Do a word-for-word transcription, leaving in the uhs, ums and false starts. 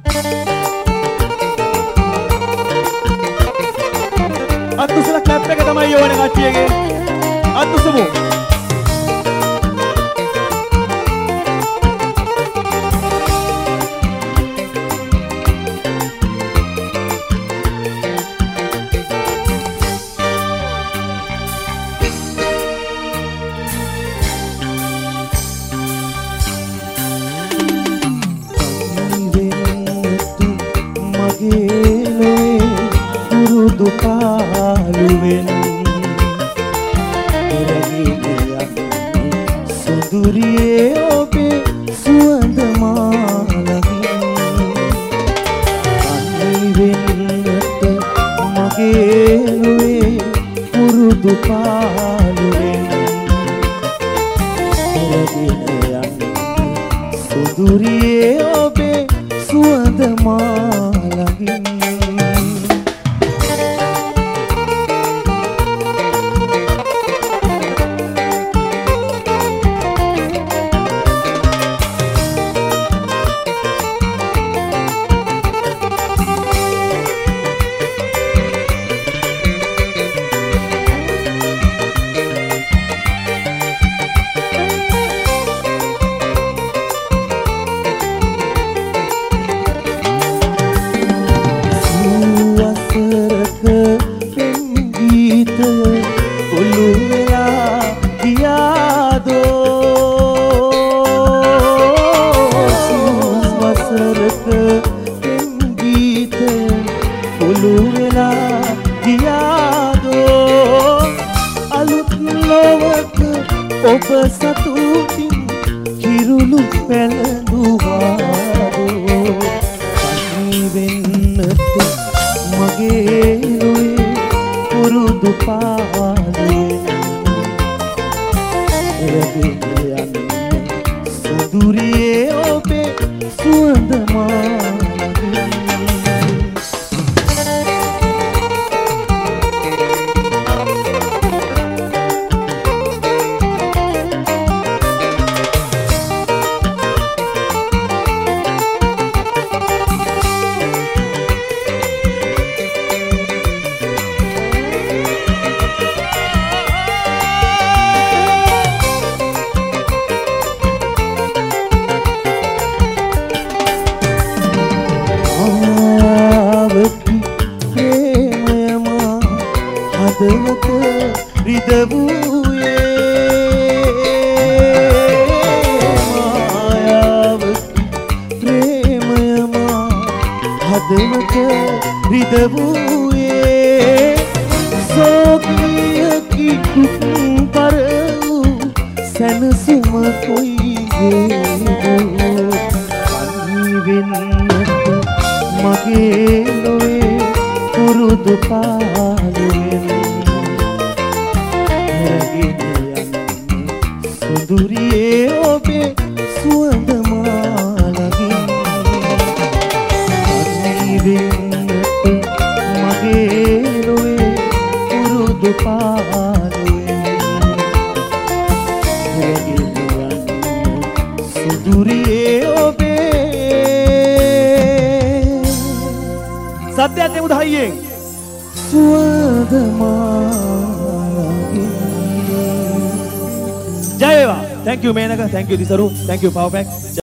අත්තුසල clap එක තමයි ඕනේ කට්ටියගේ. අත්තුසමු. දුපාලුවෙන් ඉරගෙන යන්නේ සුදුරියේ ඔබේ සුවඳ මාලකින් අන්නේ වෙන්නට මගේ ලුවේ පුරුදු පාලුවෙන් ඉරගෙන යන්නේ සුදුරියේ ඔබේ සුවඳ මාලකින් ඔබ සතුටින් කිරුළු පැලඳුවාදෝ පහි වෙන්නට මගේ ලොවේ පුරුදු පාලුවෙන් එරගෙන යන්නේ සුදුරියේ ඔබේ සුවඳ මාලකින් හදවත රිදවූයේ මායාවකි ප්‍රේමයමා හදවත රිදවූයේ සෝකියකි කුපර වූ සැනසුම කොයි වේදෝ අනි වෙන්නට මගේ ලොවේ පුරුදු පාලුවෙන් සුදුරියේ ඔබේ සුවඳ මාලකින් අනි වෙන්නට මගේ ලොවේ පුරුදු පාලුවෙන් සුදුරියේ ඔබේ සත්‍යයත් එමුද හයියෙන් සුවඳ මාලකින් ජය වේවා. Thank you Menaka, thank you දිසරු, thank you power pack.